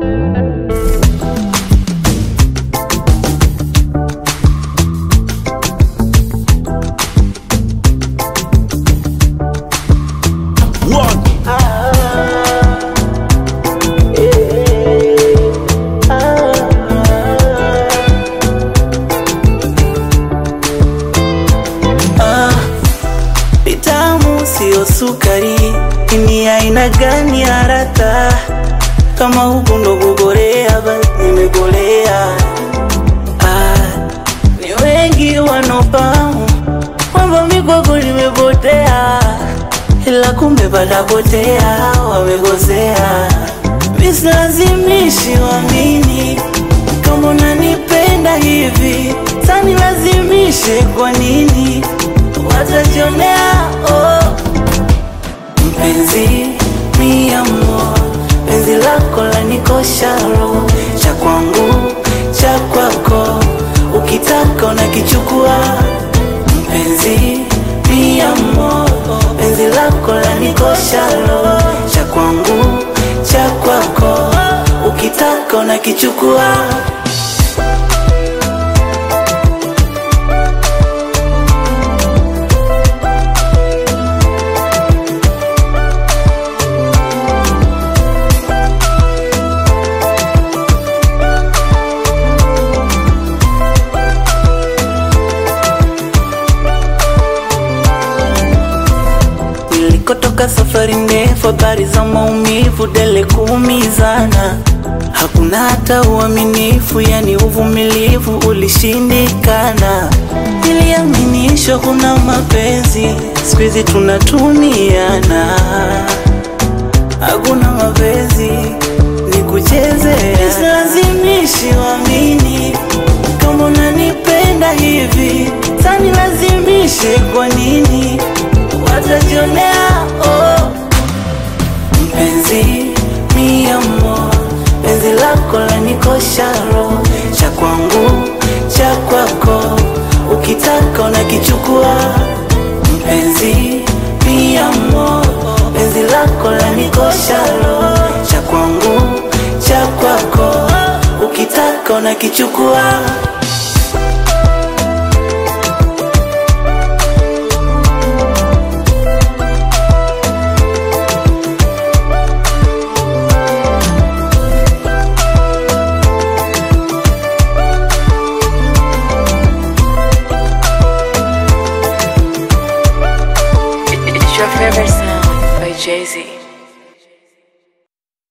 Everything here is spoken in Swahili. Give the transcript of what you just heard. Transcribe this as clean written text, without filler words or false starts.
Sio sukari, ini aina gani harata? Kama huku ndo kugorea, basi nimegolea. Ni wengi wanofahamu kwamba mikwako nimepotea, ila kumbe patapotea, wamegozea. Misilazimishi wamini kama unanipenda hivi, sani lazimishe kwa nini? Watajionea mpenzi, mi amor, penzi lako lanikosha roho, cha kwangu, cha kwako, ukitaka unakichukua. Mpenzi, mi amor, penzi lako lanikosha roho, cha kwangu, cha kwako, ukitaka unakichukua. Kotoka safari ndefu, habari za maumivu, dele kuumizana. Hakuna hata uaminifu, yani uvumilivu ulishindikana. Niliaminishwa kuna mapenzi, siku hizi tunatumiana. Hakuna mapenzi, ni kuchezea. Nisilazimishi wamini kama unanipenda hivi, sani lazimishe kwa nini? Watajionea mpenzi, mi amor, penzi lako lanikosha roho, cha kwangu, cha kwako, ukitaka unakichukua. Mpenzi, mi amor, penzi lako lanikosha roho, cha kwangu, cha kwako, ukitaka unakichukua.